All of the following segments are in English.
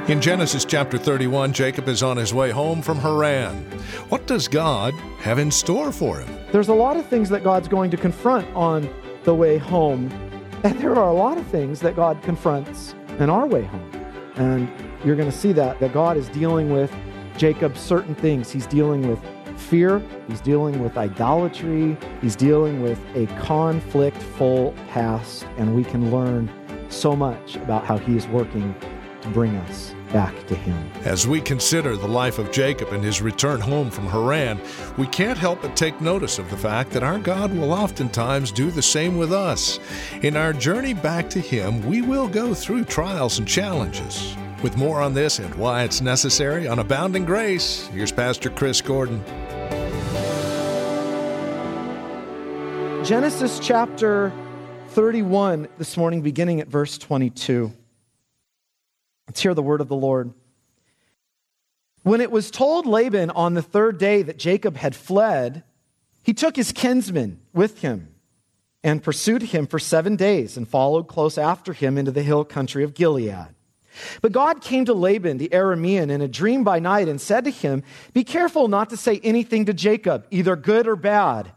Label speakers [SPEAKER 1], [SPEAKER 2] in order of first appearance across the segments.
[SPEAKER 1] In Genesis chapter 31, Jacob is on his way home from Haran. What does God have in store for him?
[SPEAKER 2] There's a lot of things that God's going to confront on the way home. And there are a lot of things that God confronts in our way home. And you're going to see that God is dealing with Jacob certain things. He's dealing with fear. He's dealing with idolatry. He's dealing with a conflict-full past. And we can learn so much about how he is working to bring us back to him.
[SPEAKER 1] As we consider the life of Jacob and his return home from Haran, we can't help but take notice of the fact that our God will oftentimes do the same with us. In our journey back to him, we will go through trials and challenges. With more on this and why it's necessary on Abounding Grace, here's Pastor Chris Gordon.
[SPEAKER 2] Genesis chapter 31 this morning, beginning at verse 22. Let's hear the word of the Lord. When it was told Laban on the third day that Jacob had fled, he took his kinsmen with him and pursued him for 7 days and followed close after him into the hill country of Gilead. But God came to Laban the Aramean in a dream by night and said to him, "Be careful not to say anything to Jacob, either good or bad."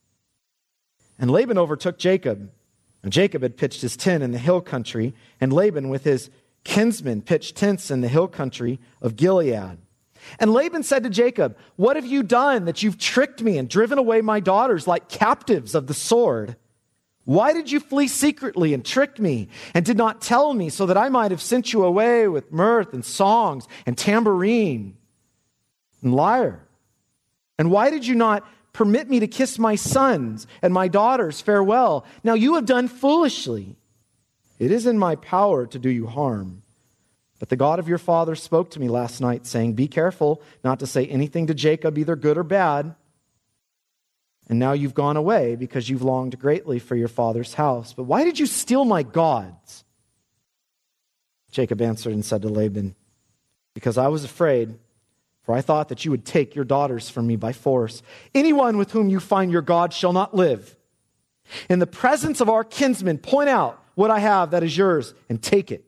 [SPEAKER 2] And Laban overtook Jacob. And Jacob had pitched his tent in the hill country, and Laban with his kinsmen pitched tents in the hill country of Gilead. And Laban said to Jacob, "What have you done that you've tricked me and driven away my daughters like captives of the sword? Why did you flee secretly and trick me and did not tell me so that I might have sent you away with mirth and songs and tambourine and lyre? And why did you not permit me to kiss my sons and my daughters farewell? Now you have done foolishly. It is in my power to do you harm. But the God of your father spoke to me last night, saying, 'Be careful not to say anything to Jacob, either good or bad.' And now you've gone away because you've longed greatly for your father's house. But why did you steal my gods?" Jacob answered and said to Laban, "Because I was afraid, for I thought that you would take your daughters from me by force. Anyone with whom you find your God shall not live. In the presence of our kinsmen, point out what I have that is yours and take it."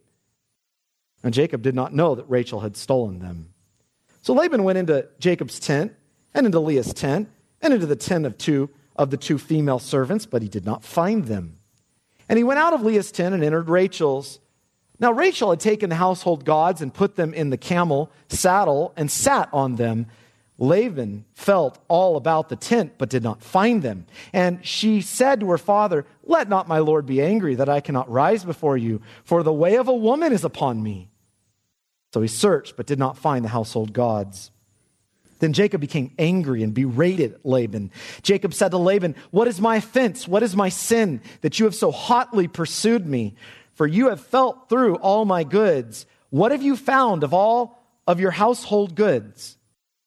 [SPEAKER 2] And Jacob did not know that Rachel had stolen them. So Laban went into Jacob's tent and into Leah's tent and into the tent of the two female servants, but he did not find them. And he went out of Leah's tent and entered Rachel's. Now Rachel had taken the household gods and put them in the camel saddle and sat on them. Laban felt all about the tent, but did not find them. And she said to her father, "Let not my lord be angry that I cannot rise before you, for the way of a woman is upon me." So he searched, but did not find the household gods. Then Jacob became angry and berated Laban. Jacob said to Laban, "What is my offense? What is my sin that you have so hotly pursued me? For you have felt through all my goods. What have you found of all of your household goods?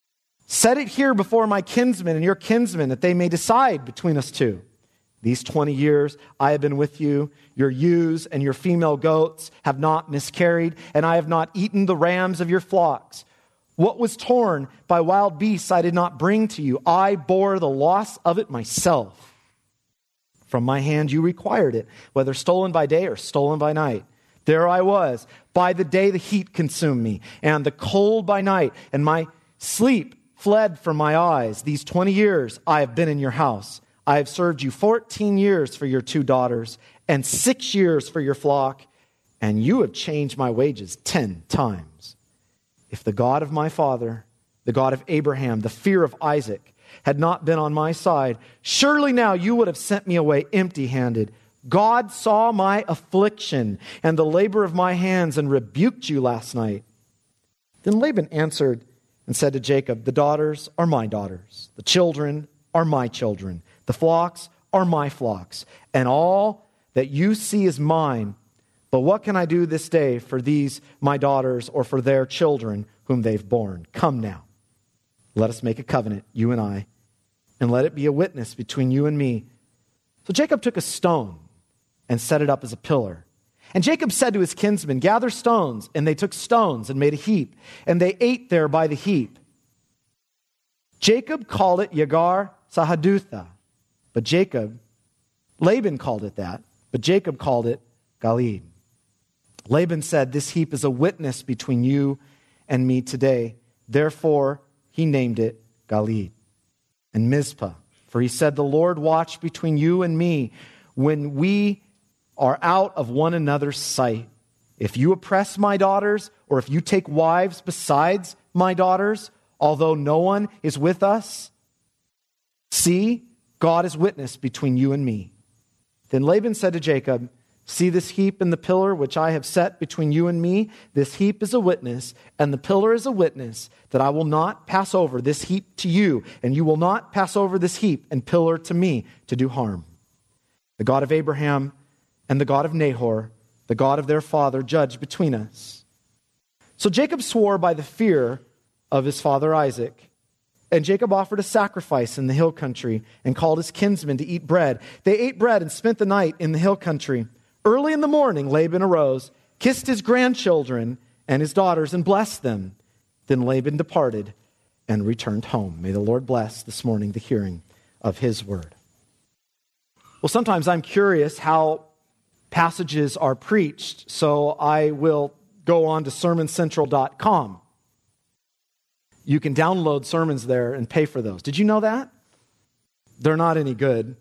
[SPEAKER 2] Set it here before my kinsmen and your kinsmen, that they may decide between us two. These 20 years I have been with you. Your ewes and your female goats have not miscarried, and I have not eaten the rams of your flocks. What was torn by wild beasts I did not bring to you. I bore the loss of it myself. From my hand you required it, whether stolen by day or stolen by night. There I was. By the day the heat consumed me, and the cold by night, and my sleep fled from my eyes. These 20 years I have been in your house. I have served you 14 years for your 2 daughters, and 6 years for your flock, and you have changed my wages 10 times. If the God of my father, the God of Abraham, the fear of Isaac, had not been on my side, surely now you would have sent me away empty-handed. God saw my affliction and the labor of my hands and rebuked you last night." Then Laban answered and said to Jacob, "The daughters are my daughters, the children are my children, the flocks are my flocks, and all that you see is mine. But what can I do this day for these my daughters or for their children whom they've borne? Come now, let us make a covenant, you and I, and let it be a witness between you and me." So Jacob took a stone and set it up as a pillar. And Jacob said to his kinsmen, "Gather stones." And they took stones and made a heap, and they ate there by the heap. Jacob called it Yagar Sahadutha, but Laban called it that, but Jacob called it Galeed. Laban said, "This heap is a witness between you and me today." Therefore, he named it Galeed. And Mizpah, for he said, "The Lord watch between you and me when we are out of one another's sight. If you oppress my daughters, or if you take wives besides my daughters, although no one is with us, see, God is witness between you and me." Then Laban said to Jacob, "See this heap and the pillar which I have set between you and me? This heap is a witness, and the pillar is a witness, that I will not pass over this heap to you, and you will not pass over this heap and pillar to me to do harm. The God of Abraham and the God of Nahor, the God of their father, judge between us." So Jacob swore by the fear of his father Isaac. And Jacob offered a sacrifice in the hill country and called his kinsmen to eat bread. They ate bread and spent the night in the hill country. Early in the morning, Laban arose, kissed his grandchildren and his daughters, and blessed them. Then Laban departed and returned home. May the Lord bless this morning the hearing of his word. Well, sometimes I'm curious how passages are preached, so I will go on to sermoncentral.com. You can download sermons there and pay for those. Did you know that? They're not any good.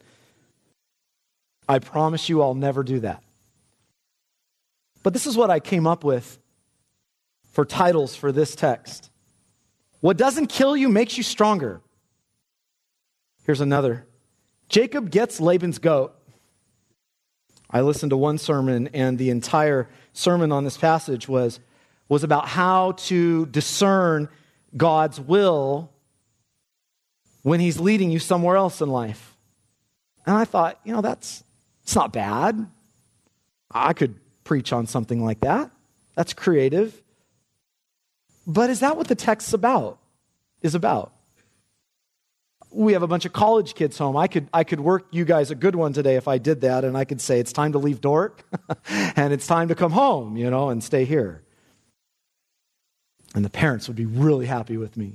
[SPEAKER 2] I promise you I'll never do that. But this is what I came up with for titles for this text. What doesn't kill you makes you stronger. Here's another. Jacob gets Laban's goat. I listened to one sermon, and the entire sermon on this passage was about how to discern God's will when he's leading you somewhere else in life. And I thought, it's not bad. I could preach on something like that. That's creative. But is that what the text is about? We have a bunch of college kids home. I could work you guys a good one today if I did that, and I could say it's time to leave Dork and it's time to come home, and stay here. And the parents would be really happy with me,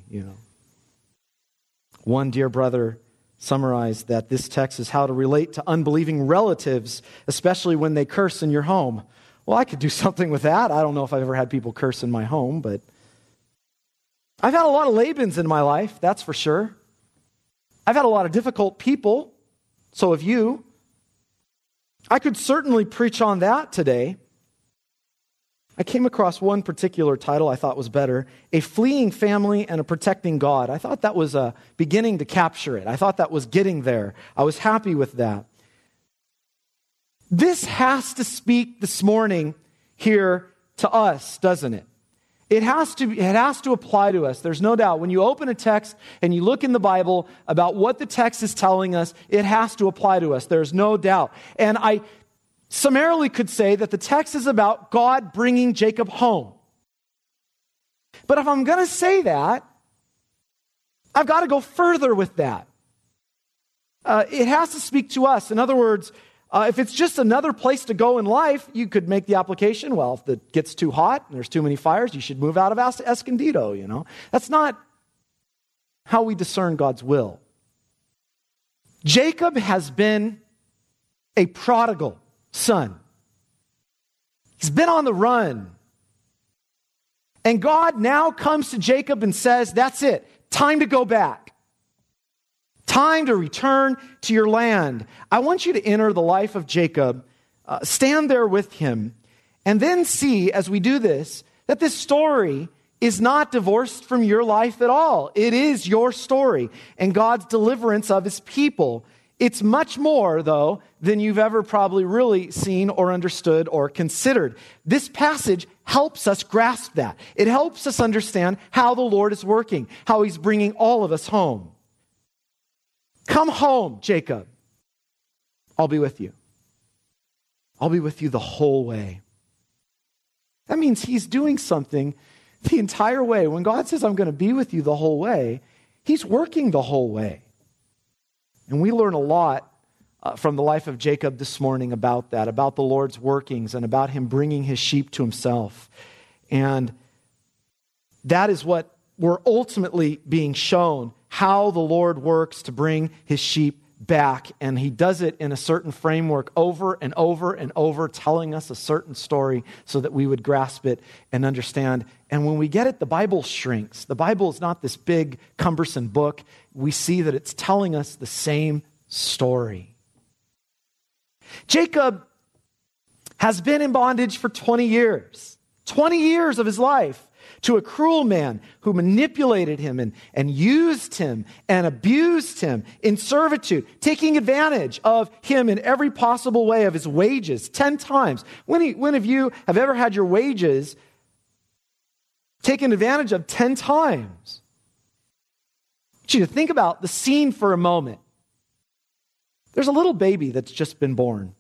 [SPEAKER 2] One dear brother summarized that this text is how to relate to unbelieving relatives, especially when they curse in your home. Well, I could do something with that. I don't know if I've ever had people curse in my home, but I've had a lot of Labans in my life, that's for sure. I've had a lot of difficult people, so have you. I could certainly preach on that today. I came across one particular title I thought was better, A Fleeing Family and a Protecting God. I thought that was beginning to capture it. I thought that was getting there. I was happy with that. This has to speak this morning here to us, doesn't it? It has to apply to us. There's no doubt. When you open a text and you look in the Bible about what the text is telling us, it has to apply to us. There's no doubt. And I summarily could say that the text is about God bringing Jacob home. But if I'm going to say that, I've got to go further with that. It has to speak to us. In other words, if it's just another place to go in life, you could make the application, well, if it gets too hot and there's too many fires, you should move out of Escondido, That's not how we discern God's will. Jacob has been a prodigal son. He's been on the run. And God now comes to Jacob and says, that's it. Time to go back. Time to return to your land. I want you to enter the life of Jacob, stand there with him, and then see, as we do this, that this story is not divorced from your life at all. It is your story and God's deliverance of his people. It's much more, though, than you've ever probably really seen or understood or considered. This passage helps us grasp that. It helps us understand how the Lord is working, how he's bringing all of us home. Come home, Jacob. I'll be with you. I'll be with you the whole way. That means he's doing something the entire way. When God says, I'm going to be with you the whole way, he's working the whole way. And we learn a lot from the life of Jacob this morning about that, about the Lord's workings and about him bringing his sheep to himself. And that is what we're ultimately being shown, how the Lord works to bring his sheep back, and he does it in a certain framework over and over and over, telling us a certain story so that we would grasp it and understand. And when we get it, the Bible shrinks. The Bible is not this big, cumbersome book. We see that it's telling us the same story. Jacob has been in bondage for 20 years. 20 years of his life to a cruel man who manipulated him and used him and abused him in servitude, taking advantage of him in every possible way of his wages 10 times. When of you have ever had your wages taken advantage of 10 times? I want you to think about the scene for a moment. There's a little baby that's just been born.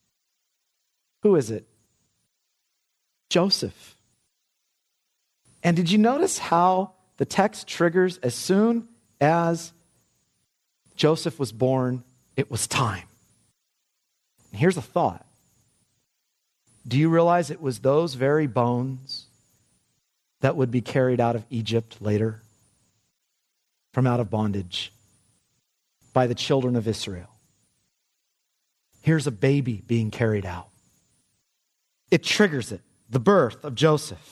[SPEAKER 2] Who is it? Joseph. And did you notice how the text triggers as soon as Joseph was born, it was time? And here's a thought. Do you realize it was those very bones that would be carried out of Egypt later, from out of bondage, by the children of Israel? Here's a baby being carried out. It triggers it, the birth of Joseph.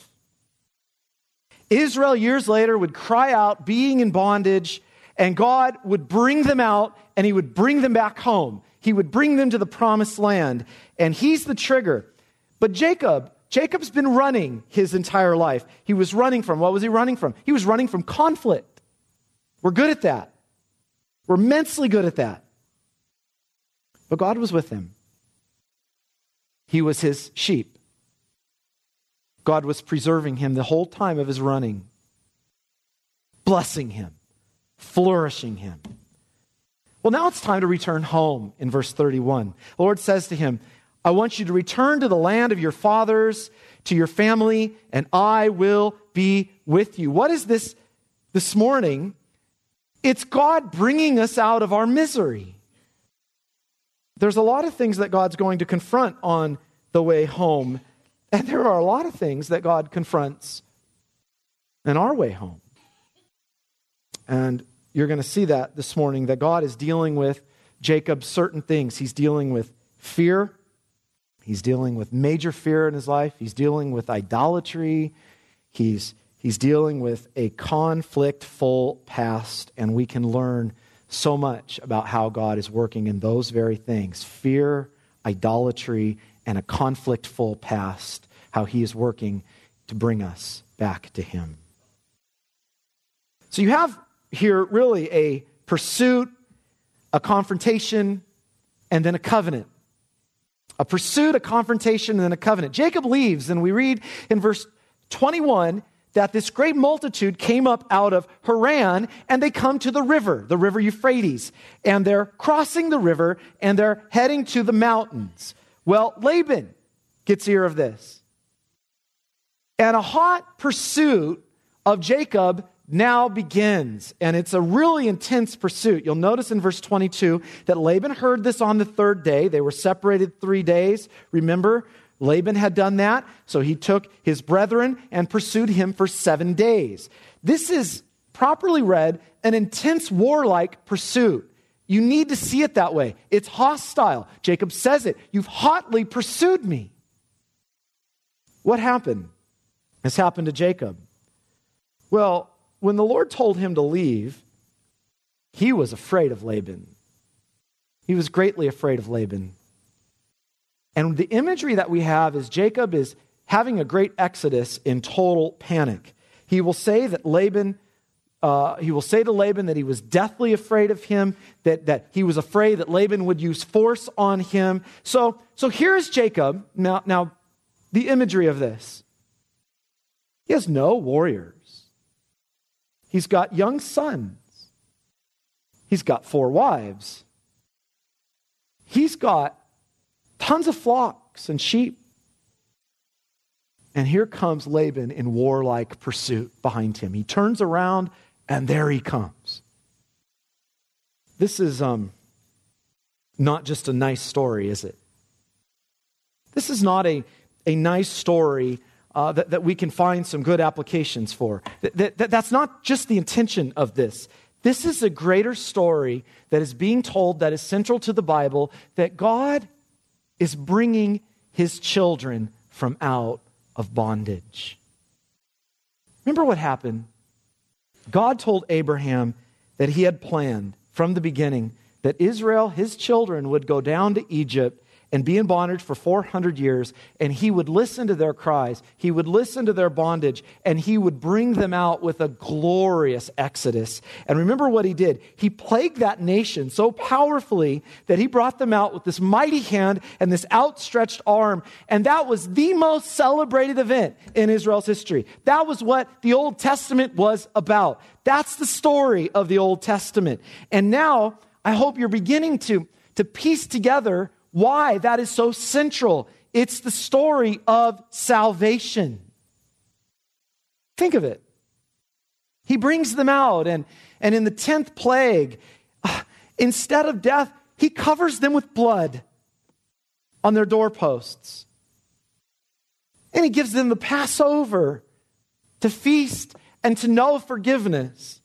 [SPEAKER 2] Israel years later would cry out, being in bondage, and God would bring them out and he would bring them back home. He would bring them to the promised land, and he's the trigger. But Jacob's been running his entire life. He was running from, what was he running from? He was running from conflict. We're good at that. We're immensely good at that. But God was with him. He was his sheep. God was preserving him the whole time of his running, blessing him, flourishing him. Well, now it's time to return home in verse 31. The Lord says to him, I want you to return to the land of your fathers, to your family, and I will be with you. What is this morning? It's God bringing us out of our misery. There's a lot of things that God's going to confront on the way home. And there are a lot of things that God confronts in our way home. And you're going to see that this morning, that God is dealing with Jacob certain things. He's dealing with fear. He's dealing with major fear in his life. He's dealing with idolatry. He's dealing with a conflict-full past. And we can learn so much about how God is working in those very things. Fear, idolatry, and a conflict-full past, how he is working to bring us back to him. So you have here really a pursuit, a confrontation, and then a covenant. A pursuit, a confrontation, and then a covenant. Jacob leaves, and we read in verse 21 that this great multitude came up out of Haran, and they come to the river Euphrates, and they're crossing the river, and they're heading to the mountains. Well, Laban gets ear of this. And a hot pursuit of Jacob now begins. And it's a really intense pursuit. You'll notice in verse 22 that Laban heard this on the third day. They were separated 3 days. Remember, Laban had done that. So he took his brethren and pursued him for 7 days. This is, properly read, an intense warlike pursuit. You need to see it that way. It's hostile. Jacob says it. You've hotly pursued me. What happened? This happened to Jacob. Well, when the Lord told him to leave, he was afraid of Laban. He was greatly afraid of Laban. And the imagery that we have is Jacob is having a great exodus in total panic. He will say that Laban he will say to Laban that he was deathly afraid of him, that he was afraid that Laban would use force on him. So here's Jacob. Now, the imagery of this. He has no warriors. He's got young sons. He's got 4 wives. He's got tons of flocks and sheep. And here comes Laban in warlike pursuit behind him. He turns around, and there he comes. This is not just a nice story, is it? This is not a nice story that we can find some good applications for. That's not just the intention of this. This is a greater story that is being told that is central to the Bible, that God is bringing his children from out of bondage. Remember what happened? God told Abraham that he had planned from the beginning that Israel, his children, would go down to Egypt and be in bondage for 400 years, and he would listen to their cries, he would listen to their bondage, and he would bring them out with a glorious exodus. And remember what he did. He plagued that nation so powerfully that he brought them out with this mighty hand and this outstretched arm, and that was the most celebrated event in Israel's history. That was what the Old Testament was about. That's the story of the Old Testament. And now, I hope you're beginning to piece together why that is so central. It's the story of salvation. Think of it. He brings them out, and in the 10th plague, instead of death, he covers them with blood on their doorposts. And he gives them the Passover to feast and to know forgiveness,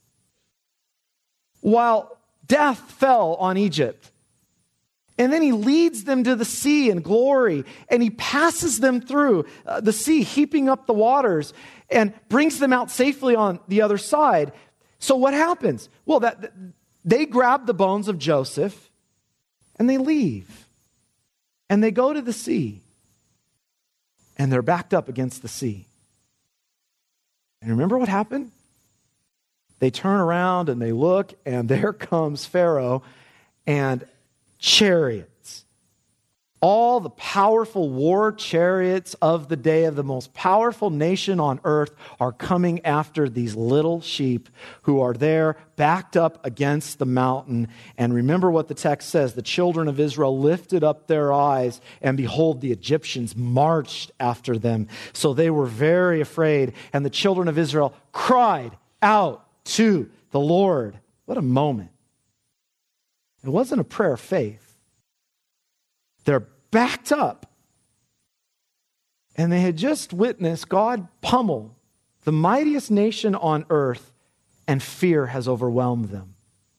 [SPEAKER 2] while death fell on Egypt. And then he leads them to the sea in glory, and he passes them through the sea, heaping up the waters, and brings them out safely on the other side. So what happens? Well, they grab the bones of Joseph, and they leave. And they go to the sea, and they're backed up against the sea. And remember what happened? They turn around, and they look, and there comes Pharaoh, and chariots. All the powerful war chariots of the day of the most powerful nation on earth are coming after these little sheep who are there backed up against the mountain. And remember what the text says. The children of Israel lifted up their eyes, and behold, the Egyptians marched after them. So they were very afraid, and the children of Israel cried out to the Lord. What a moment. It wasn't a prayer of faith. They're backed up. And they had just witnessed God pummel the mightiest nation on earth, and fear has overwhelmed them.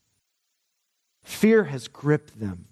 [SPEAKER 2] Fear has gripped them.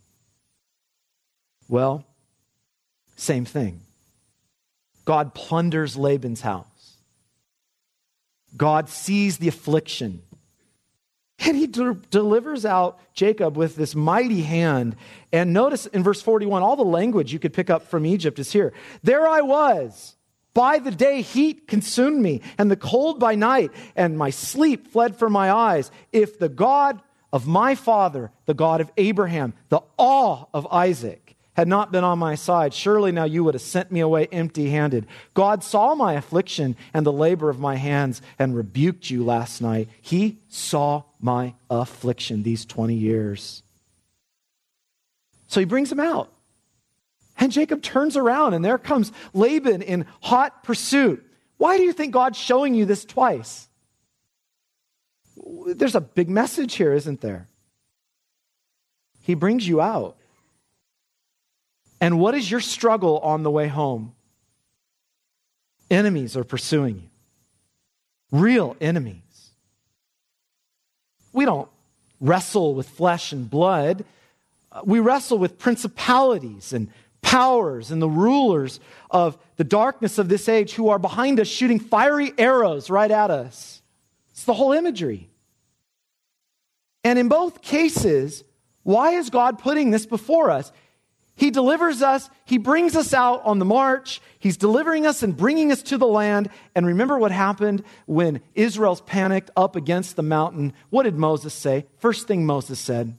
[SPEAKER 2] Well, same thing. God plunders Laban's house. God sees the affliction. And he delivers out Jacob with this mighty hand. And notice in verse 41, all the language you could pick up from Egypt is here. There I was. By the day heat consumed me, and the cold by night, and my sleep fled from my eyes. If the God of my father, the God of Abraham, the awe of Isaac, had not been on my side, surely now you would have sent me away empty-handed. God saw my affliction and the labor of my hands and rebuked you last night. He saw my affliction these 20 years. So he brings him out. And Jacob turns around, and there comes Laban in hot pursuit. Why do you think God's showing you this twice? There's a big message here, isn't there? He brings you out. And what is your struggle on the way home? Enemies are pursuing you. Real enemies. We don't wrestle with flesh and blood. We wrestle with principalities and powers and the rulers of the darkness of this age who are behind us shooting fiery arrows right at us. It's the whole imagery. And in both cases, why is God putting this before us? He delivers us. He brings us out on the march. He's delivering us and bringing us to the land. And remember what happened when Israel's panicked up against the mountain. What did Moses say? First thing Moses said,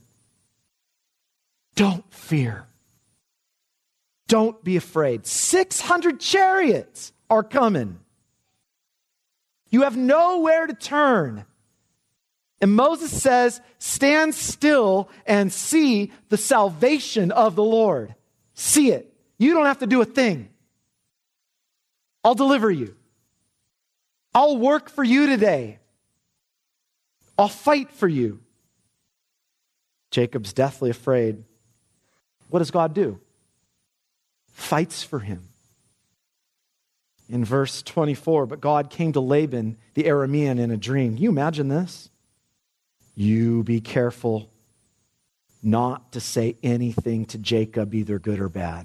[SPEAKER 2] don't fear. Don't be afraid. 600 chariots are coming. You have nowhere to turn. And Moses says, stand still and see the salvation of the Lord. See it. You don't have to do a thing. I'll deliver you. I'll work for you today. I'll fight for you. Jacob's deathly afraid. What does God do? Fights for him. In verse 24, but God came to Laban, the Aramean, in a dream. Can you imagine this? You be careful not to say anything to Jacob, either good or bad.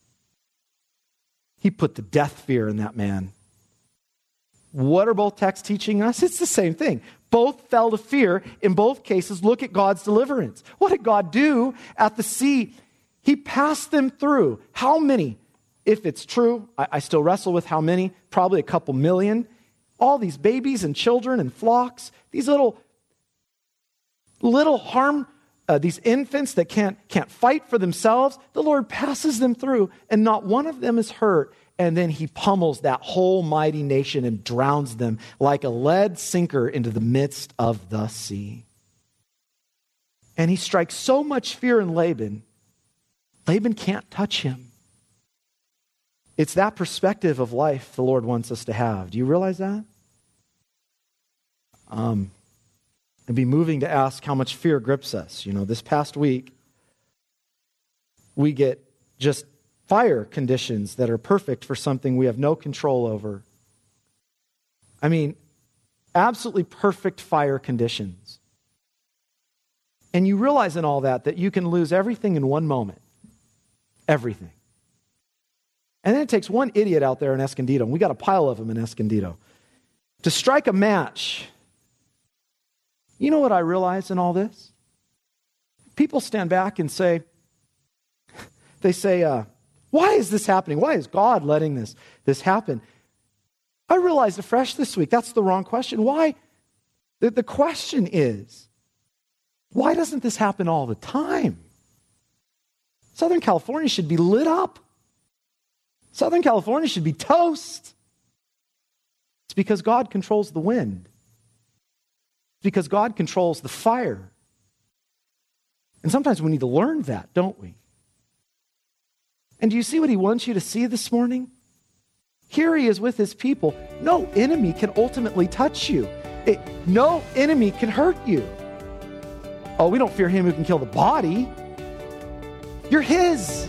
[SPEAKER 2] He put the death fear in that man. What are both texts teaching us? It's the same thing. Both fell to fear. In both cases, look at God's deliverance. What did God do at the sea? He passed them through. How many? If it's true, I still wrestle with how many. Probably a couple million. All these babies and children and flocks. These little these infants that can't fight for themselves. The Lord passes them through, and not one of them is hurt. And then he pummels that whole mighty nation and drowns them like a lead sinker into the midst of the sea. And he strikes so much fear in Laban, Laban can't touch him. It's that perspective of life the Lord wants us to have. Do you realize that? It'd be moving to ask how much fear grips us. You know, this past week, we get just fire conditions that are perfect for something we have no control over. I mean, absolutely perfect fire conditions. And you realize in all that you can lose everything in one moment. Everything. And then it takes one idiot out there in Escondido, and we got a pile of them in Escondido, to strike a match. You know what I realize in all this? People stand back and say, why is this happening? Why is God letting this happen? I realized afresh this week, that's the wrong question. Why? The question is, why doesn't this happen all the time? Southern California should be lit up. Southern California should be toast. It's because God controls the wind. It's because God controls the fire. And sometimes we need to learn that, don't we? And do you see what he wants you to see this morning? Here he is with his people. No enemy can ultimately touch you. No enemy can hurt you. Oh, we don't fear him who can kill the body. You're his.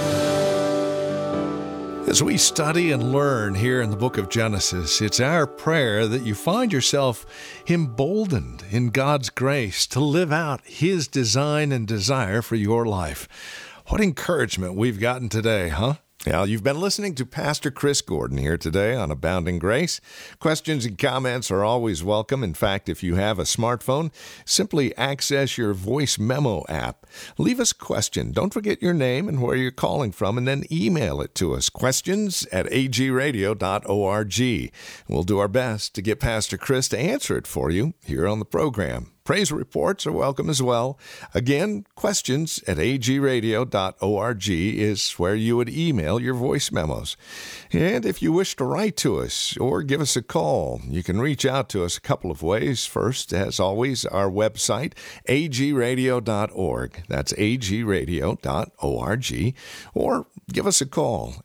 [SPEAKER 1] As we study and learn here in the book of Genesis, it's our prayer that you find yourself emboldened in God's grace to live out his design and desire for your life. What encouragement we've gotten today, huh? Now, you've been listening to Pastor Chris Gordon here today on Abounding Grace. Questions and comments are always welcome. In fact, if you have a smartphone, simply access your voice memo app. Leave us a question. Don't forget your name and where you're calling from, and then email it to us, questions@agradio.org. We'll do our best to get Pastor Chris to answer it for you here on the program. Praise reports are welcome as well. Again, questions@agradio.org is where you would email your voice memos. And if you wish to write to us or give us a call, you can reach out to us a couple of ways. First, as always, our website, agradio.org. That's agradio.org. Or give us a call,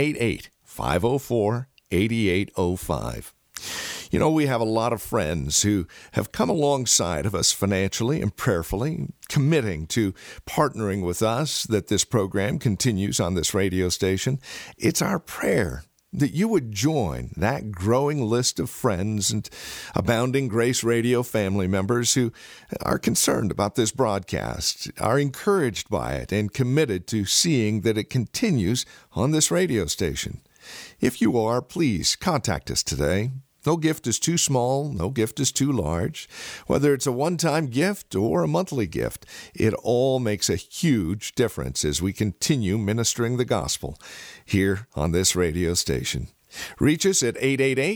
[SPEAKER 1] 888-504-8805. You know, we have a lot of friends who have come alongside of us financially and prayerfully, committing to partnering with us that this program continues on this radio station. It's our prayer that you would join that growing list of friends and Abounding Grace Radio family members who are concerned about this broadcast, are encouraged by it, and committed to seeing that it continues on this radio station. If you are, please contact us today. No gift is too small, no gift is too large. Whether it's a one-time gift or a monthly gift, it all makes a huge difference as we continue ministering the gospel here on this radio station. Reach us at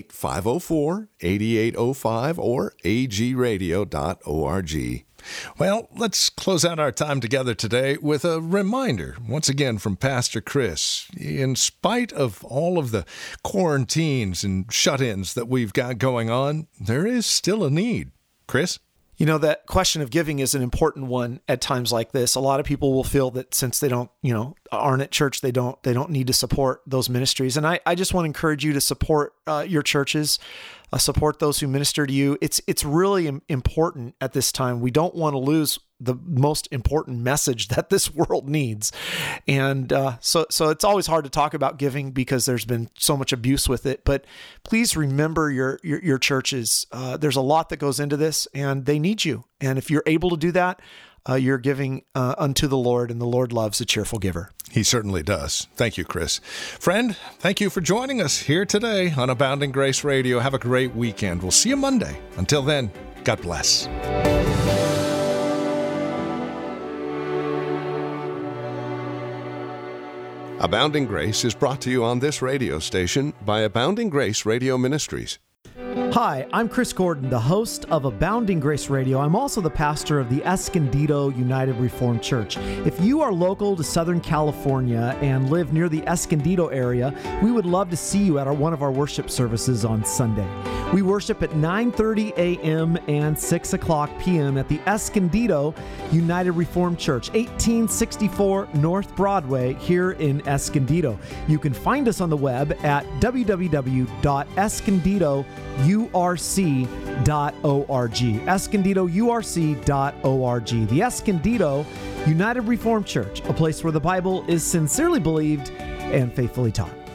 [SPEAKER 1] 888-504-8805 or agradio.org. Well, let's close out our time together today with a reminder, once again, from Pastor Chris. In spite of all of the quarantines and shut-ins that we've got going on, there is still a need. Chris?
[SPEAKER 3] You know, that question of giving is an important one at times like this. A lot of people will feel that since they don't, aren't at church, they don't need to support those ministries. And I just want to encourage you to support your churches, support those who minister to you. It's really important at this time. We don't want to lose the most important message that this world needs. And so it's always hard to talk about giving because there's been so much abuse with it. But please remember your churches. There's a lot that goes into this, and they need you. And if you're able to do that, you're giving unto the Lord, and the Lord loves a cheerful giver.
[SPEAKER 1] He certainly does. Thank you, Chris. Friend, thank you for joining us here today on Abounding Grace Radio. Have a great weekend. We'll see you Monday. Until then, God bless. Abounding Grace is brought to you on this radio station by Abounding Grace Radio Ministries.
[SPEAKER 2] Hi, I'm Chris Gordon, the host of Abounding Grace Radio. I'm also the pastor of the Escondido United Reformed Church. If you are local to Southern California and live near the Escondido area, we would love to see you at one of our worship services on Sunday. We worship at 9:30 a.m. and 6 o'clock p.m. at the Escondido United Reformed Church, 1864 North Broadway here in Escondido. You can find us on the web at www.escondidourc.org, escondidourc.org. The Escondido United Reformed Church, a place where the Bible is sincerely believed and faithfully taught.